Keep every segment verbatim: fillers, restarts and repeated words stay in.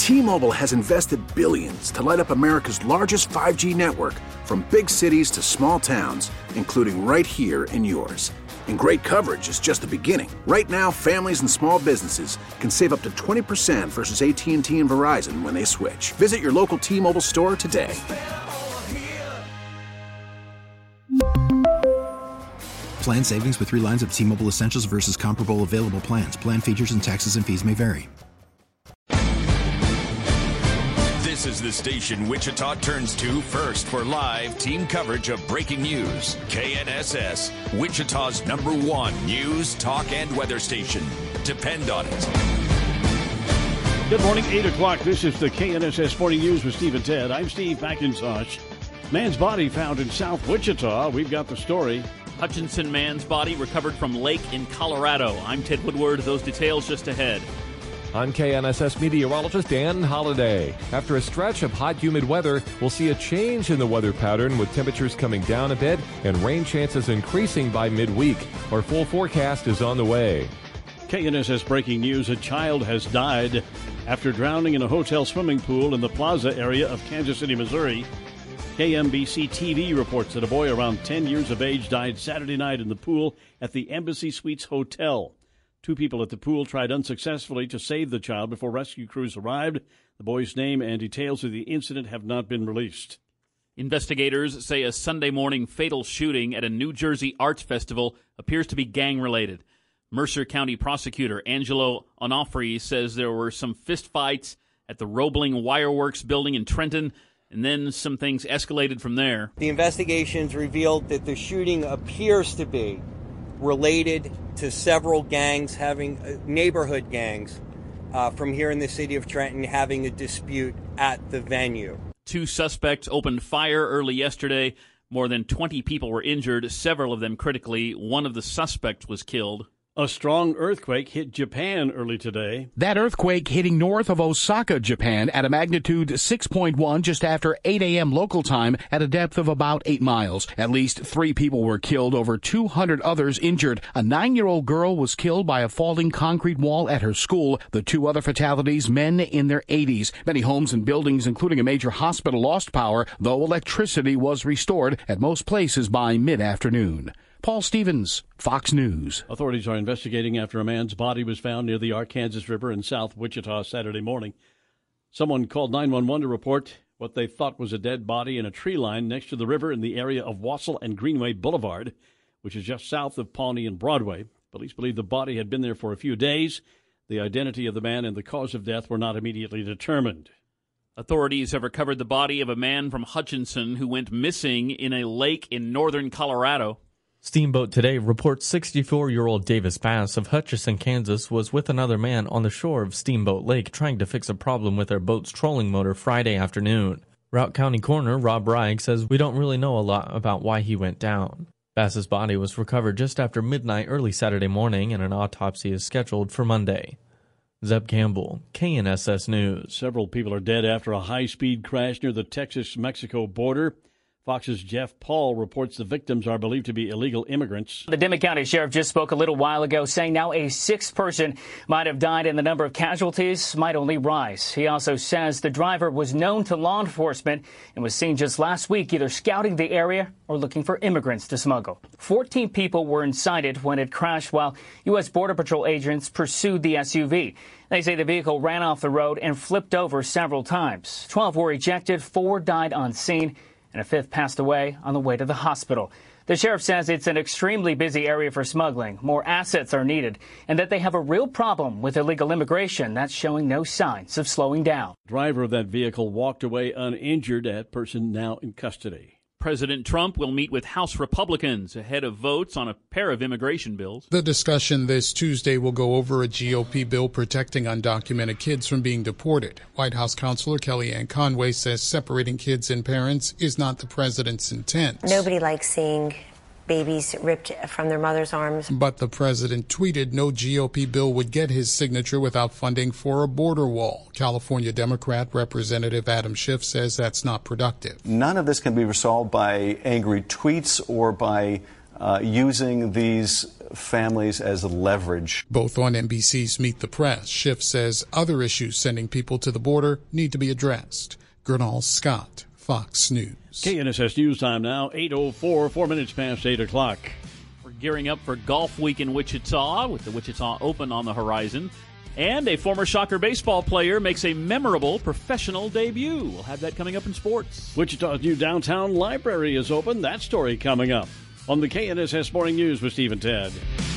T-Mobile has invested billions to light up America's largest five G network, from big cities to small towns, including right here in yours. And great coverage is just the beginning. Right now, families and small businesses can save up to twenty percent versus A T and T and Verizon when they switch. Visit your local T-Mobile store today. Plan savings with three lines of T-Mobile Essentials versus comparable available plans. Plan features and taxes and fees may vary. This is the station Wichita turns to first for live team coverage of breaking news. K N S S, Wichita's number one news, talk, and weather station. Depend on it. Good morning, eight o'clock. This is the K N S S Morning News with Steve and Ted. I'm Steve McIntosh. Man's body found in South Wichita. We've got the story. Hutchinson man's body recovered from lake in Colorado. I'm Ted Woodward. Those details just ahead. I'm K N S S meteorologist Dan Holliday. After a stretch of hot, humid weather, we'll see a change in the weather pattern with temperatures coming down a bit and rain chances increasing by midweek. Our full forecast is on the way. K N S S breaking news. A child has died after drowning in a hotel swimming pool in the Plaza area of Kansas City, Missouri. K M B C T V reports that a boy around ten years of age died Saturday night in the pool at the Embassy Suites Hotel. Two people at the pool tried unsuccessfully to save the child before rescue crews arrived. The boy's name and details of the incident have not been released. Investigators say a Sunday morning fatal shooting at a New Jersey arts festival appears to be gang-related. Mercer County prosecutor Angelo Onofre says there were some fistfights at the Roebling Wireworks building in Trenton, and then some things escalated from there. The investigations revealed that the shooting appears to be related to several gangs having, uh, neighborhood gangs uh, from here in the city of Trenton having a dispute at the venue. Two suspects opened fire early yesterday. More than twenty people were injured, several of them critically. One of the suspects was killed. A strong earthquake hit Japan early today. That earthquake hitting north of Osaka, Japan, at a magnitude six point one just after eight a.m. local time at a depth of about eight miles. At least three people were killed, over two hundred others injured. A nine-year-old girl was killed by a falling concrete wall at her school. The two other fatalities, men in their eighties. Many homes and buildings, including a major hospital, lost power, though electricity was restored at most places by mid-afternoon. Paul Stevens, Fox News. Authorities are investigating after a man's body was found near the Arkansas River in South Wichita Saturday morning. Someone called nine one one to report what they thought was a dead body in a tree line next to the river in the area of Wassell and Greenway Boulevard, which is just south of Pawnee and Broadway. Police believe the body had been there for a few days. The identity of the man and the cause of death were not immediately determined. Authorities have recovered the body of a man from Hutchinson who went missing in a lake in northern Colorado. Steamboat Today reports sixty-four-year-old Davis Bass of Hutchinson, Kansas, was with another man on the shore of Steamboat Lake trying to fix a problem with their boat's trolling motor Friday afternoon. Routt County Coroner Rob Bragg says we don't really know a lot about why he went down. Bass's body was recovered just after midnight early Saturday morning, and an autopsy is scheduled for Monday. Zeb Campbell, K N S S News. Several people are dead after a high-speed crash near the Texas-Mexico border. Fox's Jeff Paul reports the victims are believed to be illegal immigrants. The Dimmitt County Sheriff just spoke a little while ago, saying now a sixth person might have died and the number of casualties might only rise. He also says the driver was known to law enforcement and was seen just last week either scouting the area or looking for immigrants to smuggle. fourteen people were incited when it crashed while U S Border Patrol agents pursued the S U V. They say the vehicle ran off the road and flipped over several times. twelve were ejected, four died on scene, and a fifth passed away on the way to the hospital. The sheriff says it's an extremely busy area for smuggling. More assets are needed, and that they have a real problem with illegal immigration that's showing no signs of slowing down. Driver of that vehicle walked away uninjured. That person now in custody. President Trump will meet with House Republicans ahead of votes on a pair of immigration bills. The discussion this Tuesday will go over a G O P bill protecting undocumented kids from being deported. White House Counselor Kellyanne Conway says separating kids and parents is not the president's intent. Nobody likes seeing babies ripped from their mother's arms. But the president tweeted no G O P bill would get his signature without funding for a border wall. California Democrat Representative Adam Schiff says that's not productive. None of this can be resolved by angry tweets or by uh, using these families as leverage. Both on N B C's Meet the Press, Schiff says other issues sending people to the border need to be addressed. Gernal Scott, Fox News. K N S S News Time now, eight oh four, four minutes past eight o'clock. We're gearing up for Golf Week in Wichita with the Wichita Open on the horizon. And a former Shocker baseball player makes a memorable professional debut. We'll have that coming up in sports. Wichita's new downtown library is open. That story coming up on the K N S S Morning News with Steve and Ted.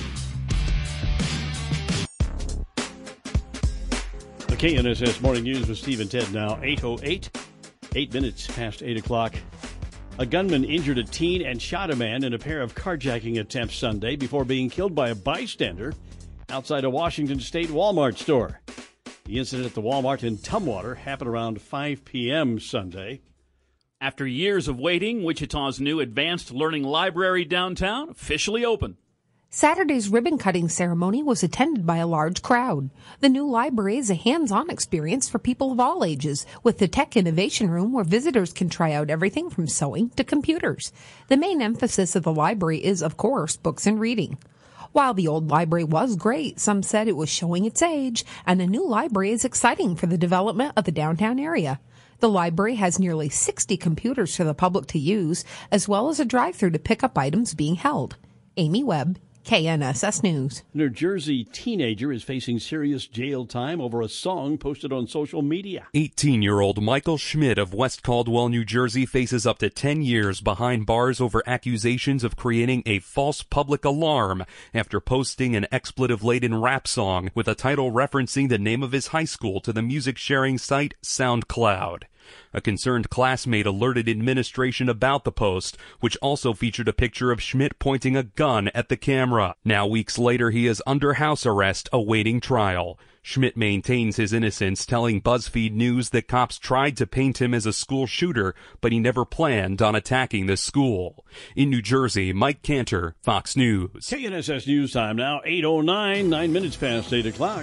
The K N S S Morning News with Steve and Ted now, eight oh eight, eight minutes past eight o'clock. A gunman injured a teen and shot a man in a pair of carjacking attempts Sunday before being killed by a bystander outside a Washington State Walmart store. The incident at the Walmart in Tumwater happened around five p.m. Sunday. After years of waiting, Wichita's new Advanced Learning Library downtown officially open. Saturday's ribbon-cutting ceremony was attended by a large crowd. The new library is a hands-on experience for people of all ages, with the Tech Innovation Room where visitors can try out everything from sewing to computers. The main emphasis of the library is, of course, books and reading. While the old library was great, some said it was showing its age, and the new library is exciting for the development of the downtown area. The library has nearly sixty computers for the public to use, as well as a drive-thru to pick up items being held. Amy Webb, K N S S News. New Jersey teenager is facing serious jail time over a song posted on social media. eighteen-year-old Michael Schmidt of West Caldwell, New Jersey, faces up to ten years behind bars over accusations of creating a false public alarm after posting an expletive-laden rap song with a title referencing the name of his high school to the music-sharing site SoundCloud. A concerned classmate alerted administration about the post, which also featured a picture of Schmidt pointing a gun at the camera. Now, weeks later, he is under house arrest awaiting trial. Schmidt maintains his innocence, telling BuzzFeed News that cops tried to paint him as a school shooter, but he never planned on attacking the school. In New Jersey, Mike Cantor, Fox News. K N S S News Time now, eight oh nine, nine minutes past eight o'clock.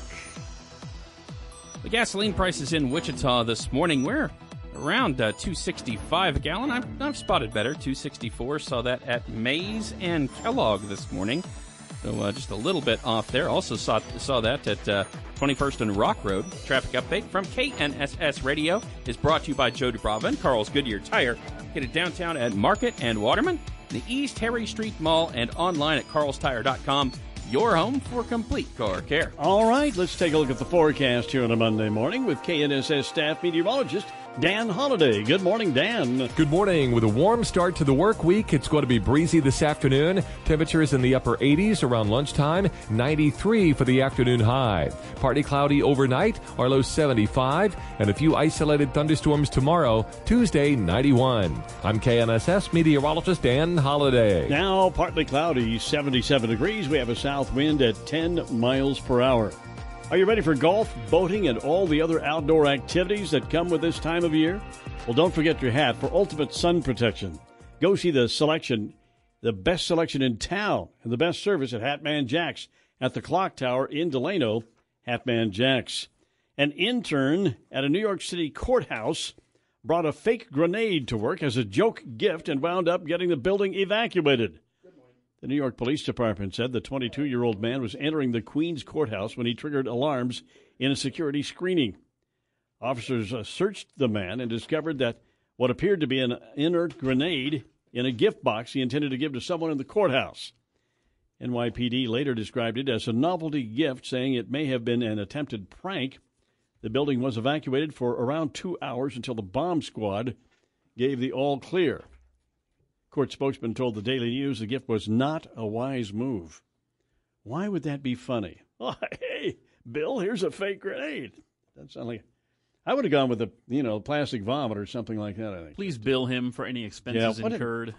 The gasoline prices in Wichita this morning, we're around uh, two sixty-five a gallon. I've, I've spotted better, two sixty-four. Saw that at Mays and Kellogg this morning. So uh, just a little bit off there. Also saw saw that at uh, twenty-first and Rock Road. Traffic update from K N S S Radio is brought to you by Joe DeBrava and Carl's Goodyear Tire. Get it downtown at Market and Waterman, the East Harry Street Mall, and online at carls tire dot com. Your home for complete car care. All right, let's take a look at the forecast here on a Monday morning with K N S S staff meteorologist Dan Holliday. Good morning, Dan. Good morning. With a warm start to the work week, it's going to be breezy this afternoon. Temperatures in the upper eighties around lunchtime, ninety-three for the afternoon high. Partly cloudy overnight, our low seventy-five, and a few isolated thunderstorms tomorrow, Tuesday, ninety-one. I'm K N S S meteorologist Dan Holliday. Now, partly cloudy, seventy-seven degrees. We have a south wind at ten miles per hour. Are you ready for golf, boating, and all the other outdoor activities that come with this time of year? Well, don't forget your hat for ultimate sun protection. Go see the selection, the best selection in town, and the best service at Hatman Jack's at the Clock Tower in Delano. Hatman Jack's. An intern at a New York City courthouse brought a fake grenade to work as a joke gift and wound up getting the building evacuated. The New York Police Department said the twenty-two-year-old man was entering the Queens courthouse when he triggered alarms in a security screening. Officers uh, searched the man and discovered that what appeared to be an inert grenade in a gift box he intended to give to someone in the courthouse. N Y P D later described it as a novelty gift, saying it may have been an attempted prank. The building was evacuated for around two hours until the bomb squad gave the all clear. Court spokesman told the Daily News the gift was not a wise move. Why would that be funny? Oh, hey, Bill, here's a fake grenade. That sounds like I would have gone with a you know plastic vomit or something like that. I think. Please bill him for any expenses yeah, incurred.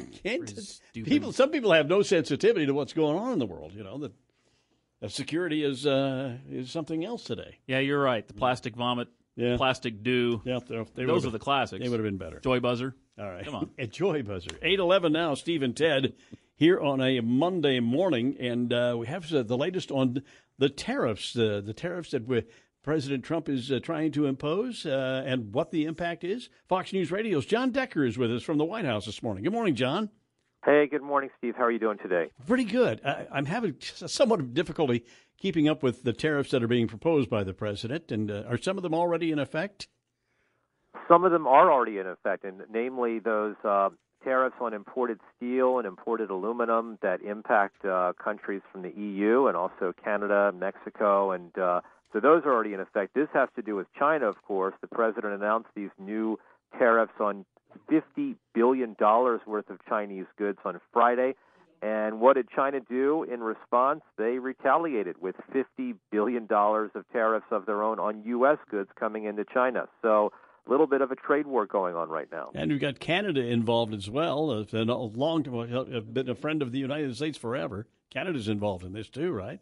Can't, people, some people have no sensitivity to what's going on in the world. You know that, that security is uh, is something else today. Yeah, you're right. The plastic vomit. Yeah. Plastic Dew. Yeah, they Those are the classics. They would have been better. Joy Buzzer. All right. Come on. At Joy Buzzer. eight eleven now, Steve and Ted here on a Monday morning. And uh, we have uh, the latest on the tariffs, uh, the tariffs that we, President Trump is uh, trying to impose uh, and what the impact is. Fox News Radio's John Decker is with us from the White House this morning. Good morning, John. Hey, good morning, Steve. How are you doing today? Pretty good. I, I'm having somewhat of difficulty keeping up with the tariffs that are being proposed by the president. And uh, are some of them already in effect? Some of them are already in effect, and namely those uh, tariffs on imported steel and imported aluminum that impact uh, countries from the E U and also Canada, Mexico, and uh, so those are already in effect. This has to do with China, of course. The president announced these new tariffs on fifty billion dollars worth of Chinese goods on Friday. And what did China do in response? They retaliated with fifty billion dollars of tariffs of their own on U S goods coming into China. So a little bit of a trade war going on right now. And we've got Canada involved as well. It's been a long time, been a friend of the United States forever. Canada's involved in this too, right?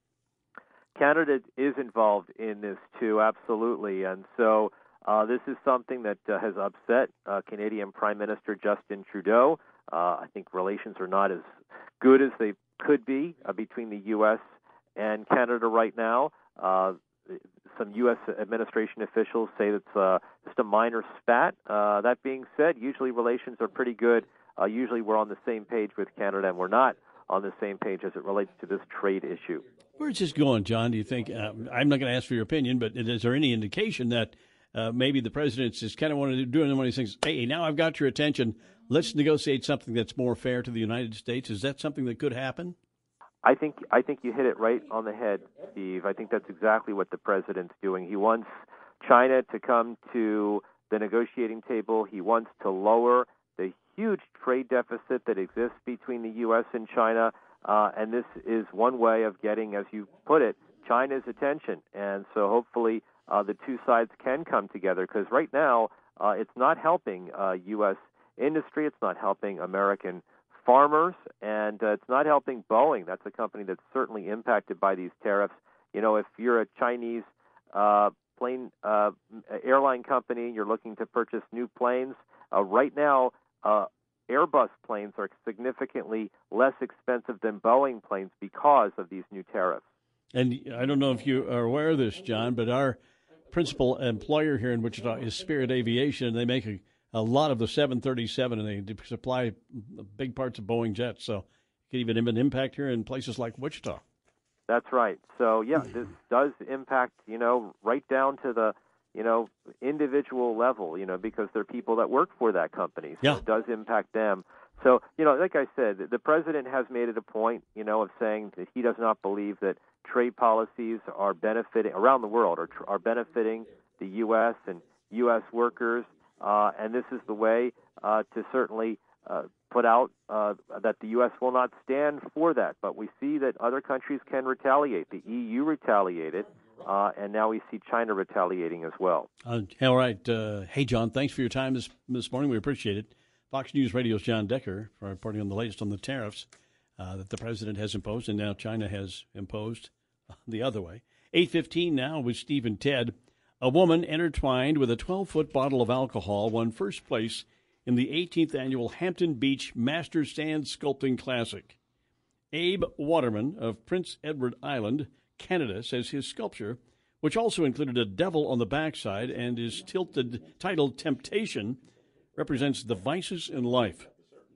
Canada is involved in this too, absolutely. And so Uh, this is something that uh, has upset uh, Canadian Prime Minister Justin Trudeau. Uh, I think relations are not as good as they could be uh, between the U S and Canada right now. Uh, some U S administration officials say it's uh, just a minor spat. Uh, that being said, usually relations are pretty good. Uh, usually we're on the same page with Canada, and we're not on the same page as it relates to this trade issue. Where's this going, John? Do you think? Uh, I'm not going to ask for your opinion, but is there any indication that Uh, maybe the president's just kind of wanted to do one of these things? Hey, now I've got your attention. Let's negotiate something that's more fair to the United States. Is that something that could happen? I think I think you hit it right on the head, Steve. I think that's exactly what the president's doing. He wants China to come to the negotiating table. He wants to lower the huge trade deficit that exists between the U S and China. Uh, and this is one way of getting, as you put it, China's attention. And so hopefully uh, the two sides can come together, because right now uh, it's not helping uh, U S industry. It's not helping American farmers, and uh, it's not helping Boeing. That's a company that's certainly impacted by these tariffs. You know, if you're a Chinese uh, plane uh, airline company, you're looking to purchase new planes, uh, right now uh, Airbus planes are significantly less expensive than Boeing planes because of these new tariffs. And I don't know if you are aware of this, John, but our principal employer here in Wichita is Spirit Aviation, and they make a, a lot of the seven thirty-seven, and they supply big parts of Boeing jets. So it could even have an impact here in places like Wichita. That's right. So, yeah, this does impact, you know, right down to the, you know, individual level, you know, because there are people that work for that company. So yeah. It does impact them. So, you know, like I said, the president has made it a point, you know, of saying that he does not believe that trade policies are benefiting around the world are, are benefiting the U S and U S workers. Uh, and this is the way uh, to certainly uh, put out uh, that the U S will not stand for that. But we see that other countries can retaliate. The E U retaliated, uh, and now we see China retaliating as well. Uh, all right. Uh, hey, John, thanks for your time this, this morning. We appreciate it. Fox News Radio's John Decker for reporting on the latest on the tariffs uh, that the president has imposed, and now China has imposed the other way. eight fifteen now with Steve and Ted. A woman intertwined with a twelve-foot bottle of alcohol won first place in the eighteenth annual Hampton Beach Master Sand Sculpting Classic. Abe Waterman of Prince Edward Island, Canada, says his sculpture, which also included a devil on the backside and is tilted titled Temptation, represents the vices in life.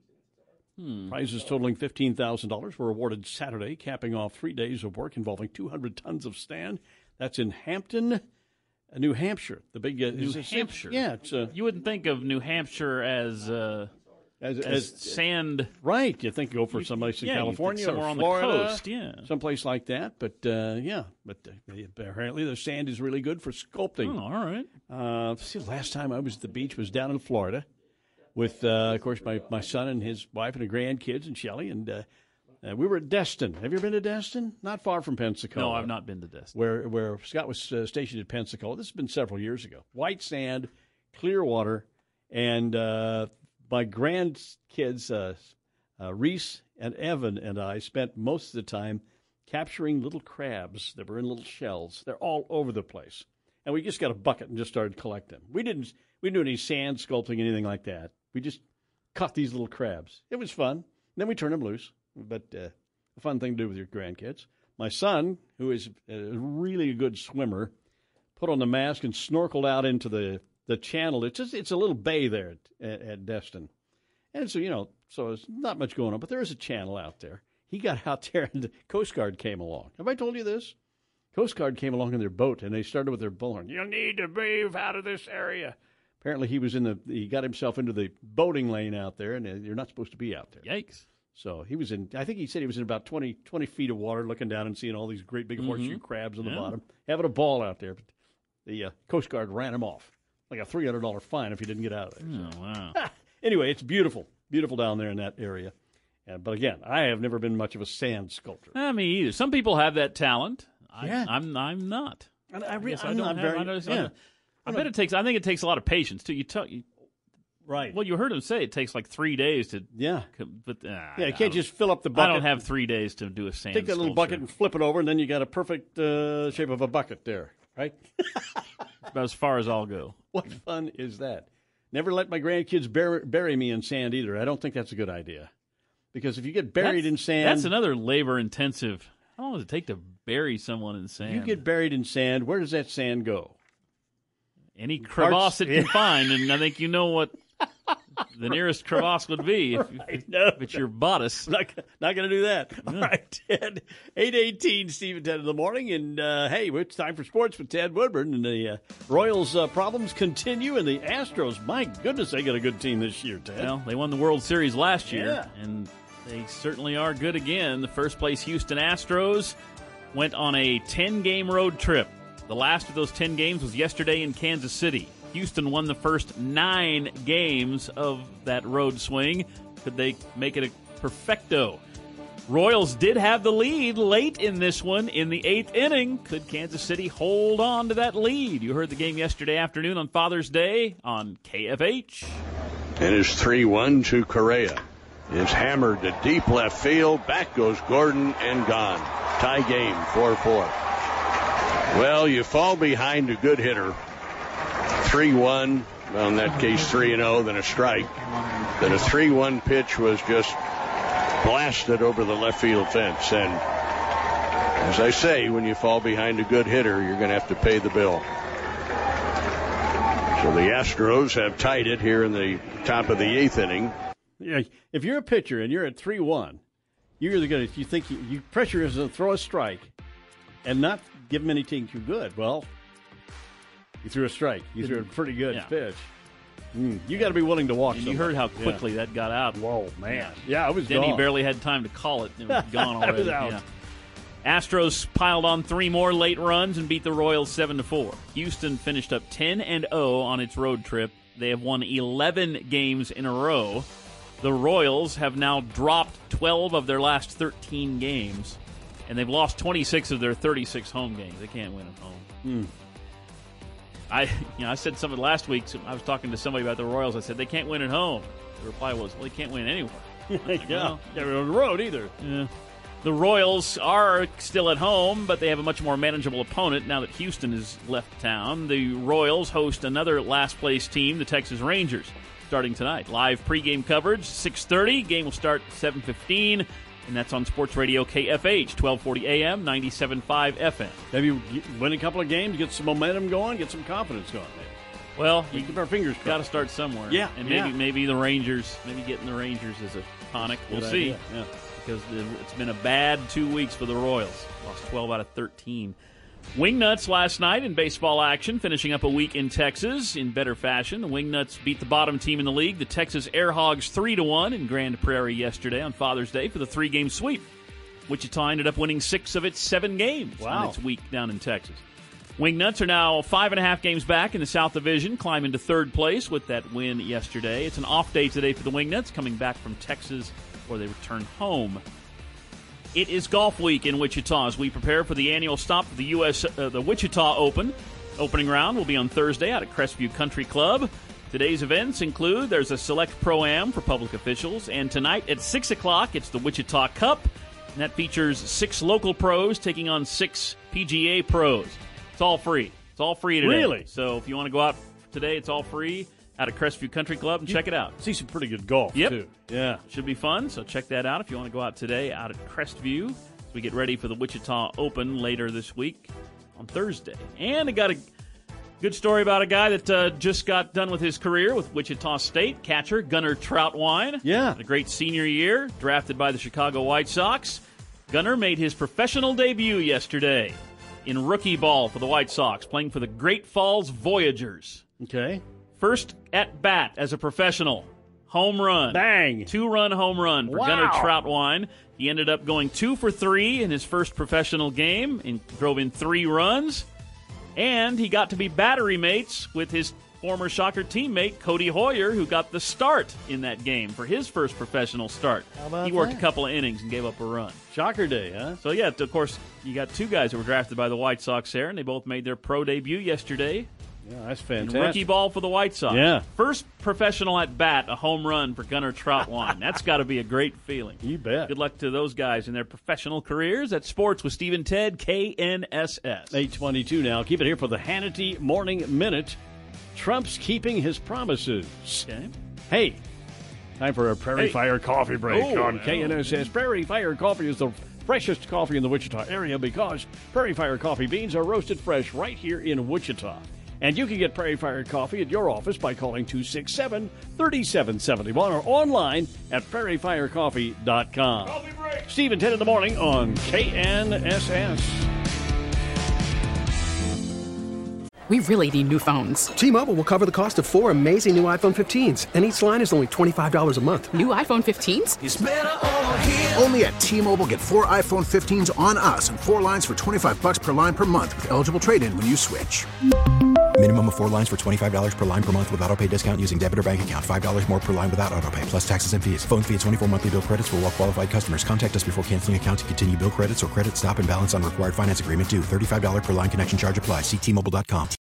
Hmm. Prizes totaling fifteen thousand dollars were awarded Saturday, capping off three days of work involving two hundred tons of sand. That's in Hampton, New Hampshire. The big uh, New Hampshire. Yeah, it's uh, you wouldn't think of New Hampshire as uh, as, as, as sand. Right, you think go for someplace in yeah, California somewhere or on Florida, the coast, yeah, someplace like that. But uh, yeah, but uh, apparently the sand is really good for sculpting. Oh, all right. Uh, see, the last time I was at the beach was down in Florida with, uh, of course, my, my son and his wife and the grandkids and Shelley, and uh, uh, we were at Destin. Have you ever been to Destin? Not far from Pensacola. No, I've not been to Destin. Where where Scott was uh, stationed at Pensacola. This has been several years ago. White sand, clear water, and uh, my grandkids, uh, uh, Reese and Evan and I, spent most of the time capturing little crabs that were in little shells. They're all over the place. And we just got a bucket and just started collecting them. We didn't, we didn't do any sand sculpting, anything like that. We just caught these little crabs. It was fun. And then we turned them loose. But uh, a fun thing to do with your grandkids. My son, who is a really good swimmer, put on the mask and snorkeled out into the, the channel. It's just, it's a little bay there at, at, at Destin. And so, you know, so there's not much going on, but there is a channel out there. He got out there, and the Coast Guard came along. Have I told you this? Coast Guard came along in their boat, and they started with their bullhorn. You need to move out of this area. Apparently, he was in the. He got himself into the boating lane out there, and you're not supposed to be out there. Yikes! So he was in. I think he said he was in about twenty, twenty feet of water, looking down and seeing all these great big mm-hmm. horseshoe crabs on the yeah. bottom, having a ball out there. But the uh, Coast Guard ran him off, like a three hundred dollar fine if he didn't get out of there. Oh wow! Anyway, it's beautiful, beautiful down there in that area. Uh, but again, I have never been much of a sand sculptor. I mean, either. Some people have that talent. I, yeah. I'm. I'm not. I, I, re- I, I'm don't not have, very. I, don't, yeah. I, I bet it takes. I think it takes a lot of patience too. You tell you. Right. Well, you heard him say it takes like three days to. Yeah. But uh, yeah, you can't just fill up the bucket. I don't have three days to do a sand. Take that little sculpture. bucket and flip it over, and then you got a perfect uh, shape of a bucket there, right? About as far as I'll go. What fun is that? Never let my grandkids bury, bury me in sand either. I don't think that's a good idea, because if you get buried that's, in sand, that's another labor-intensive. How long does it take to bury someone in sand? You get buried in sand. Where does that sand go? Any crevasse it can find, and I think you know what the nearest crevasse would be if, right. if, no, if it's your bodice. Not, not going to do that. Yeah. All right, Ted. eight eighteen, Steve and Ted in the morning. And, uh, hey, it's time for sports with Ted Woodburn. And the uh, Royals' uh, problems continue. And the Astros, my goodness, they got a good team this year, Ted. Well, they won the World Series last year. Yeah. And they certainly are good again. The first-place Houston Astros went on a ten-game road trip. The last of those ten games was yesterday in Kansas City. Houston won the first nine games of that road swing. Could they make it a perfecto? Royals did have the lead late in this one in the eighth inning. Could Kansas City hold on to that lead? You heard the game yesterday afternoon on Father's Day on K F H. And it's three one to Correa. It's hammered to deep left field. Back goes Gordon and gone. Tie game, four four. Well, you fall behind a good hitter. three one, well, in that case three and oh, then a strike. Then a three one pitch was just blasted over the left field fence. And as I say, when you fall behind a good hitter, you're going to have to pay the bill. So the Astros have tied it here in the top of the eighth inning. Yeah, if you're a pitcher and you're at three one, you're either going to, you think you, you pressure is to throw a strike and not give him anything too good. Well, you threw a strike. You threw a pretty good yeah. pitch. Mm, you got to be willing to walk. And you heard how quickly yeah. that got out. Whoa, man! Yeah, it was. Denny gone. barely had time to call it. It was gone already. It was out. Yeah. Astros piled on three more late runs and beat the Royals seven to four. Houston finished up ten and oh on its road trip. They have won eleven games in a row. The Royals have now dropped twelve of their last thirteen games, and they've lost twenty-six of their thirty-six home games. They can't win at home. Mm. I, you know, I said something last week. So I was talking to somebody about the Royals. I said they can't win at home. The reply was, "Well, they can't win anywhere." Like, yeah, well, can't win on the road either. Yeah. The Royals are still at home, but they have a much more manageable opponent now that Houston has left town. The Royals host another last-place team, the Texas Rangers, starting tonight. Live pregame coverage, six thirty. Game will start seven fifteen, and that's on Sports Radio K F H, twelve forty A M, ninety-seven point five F M. Maybe win a couple of games, get some momentum going, get some confidence going. Maybe. Well, you keep our fingers crossed. Got to start somewhere. Yeah, and maybe yeah. maybe the Rangers, maybe getting the Rangers is a tonic. We'll Good see. idea. Yeah. Because it's been a bad two weeks for the Royals. Lost twelve out of thirteen. Wingnuts last night in baseball action, finishing up a week in Texas in better fashion. The Wingnuts beat the bottom team in the league, the Texas Air Hogs, three to one in Grand Prairie yesterday on Father's Day for the three-game sweep. Wichita ended up winning six of its seven games wow. in its week down in Texas. Wingnuts are now five and a half games back in the South Division, climbing to third place with that win yesterday. It's an off day today for the Wingnuts, coming back from Texas where they return home. It is golf week in Wichita as we prepare for the annual stop of the U S Uh, the Wichita Open. Opening round will be on Thursday out at Crestview Country Club. Today's events include there's a select pro-am for public officials, and tonight at six o'clock it's the Wichita Cup, and that features six local pros taking on six P G A pros. It's all free. It's all free today. Really? So if you want to go out today, it's all free out at Crestview Country Club and you check it out. See some pretty good golf, yep. too. Yeah. Should be fun, so check that out if you want to go out today out at Crestview as we get ready for the Wichita Open later this week on Thursday. And I got a Good story about a guy that uh, just got done with his career with Wichita State, catcher Gunnar Troutwine. Yeah. Had a great senior year, drafted by the Chicago White Sox. Gunnar made his professional debut yesterday in rookie ball for the White Sox, playing for the Great Falls Voyagers. Okay. First at bat as a professional. Home run. Bang. Two-run home run for Wow. Gunnar Troutwine. He ended up going two for three in his first professional game and drove in three runs. And he got to be battery mates with his former Shocker teammate, Cody Hoyer, who got the start in that game for his first professional start. How about he worked that? a couple of innings and gave up a run. Shocker day, huh? So, yeah, of course, you got two guys that were drafted by the White Sox there, and they both made their pro debut yesterday. Yeah, that's In fantastic. rookie ball for the White Sox. Yeah. First professional at bat, a home run for Gunnar Troutwine. That's got to be a great feeling. You bet. Good luck to those guys in their professional careers. That's Sports with Steve and Ted, K N S S. eight twenty-two now. Keep it here for the Hannity Morning Minute. Trump's keeping his promises. Okay. Hey, time for a Prairie Hey. Fire Coffee Break Oh, on yeah. K N S S. Prairie Fire Coffee is the freshest coffee in the Wichita area because Prairie Fire Coffee beans are roasted fresh right here in Wichita. And you can get Prairie Fire Coffee at your office by calling two six seven, three seven seven one or online at prairie fire coffee dot com. Coffee break. Steve and Ted in the morning on K N S S. We really need new phones. T-Mobile will cover the cost of four amazing new iPhone fifteens, and each line is only twenty-five dollars a month. New iPhone fifteens? It's better over here. Only at T-Mobile, get four iPhone fifteens on us and four lines for twenty-five bucks per line per month with eligible trade-in when you switch. Minimum of four lines for twenty-five dollars per line per month with autopay discount using debit or bank account. five dollars more per line without autopay, plus taxes and fees. Phone fee at twenty-four monthly bill credits for well-qualified customers. Contact us before canceling account to continue bill credits or credit stop and balance on required finance agreement due. thirty-five dollars per line connection charge applies. See T Mobile dot com.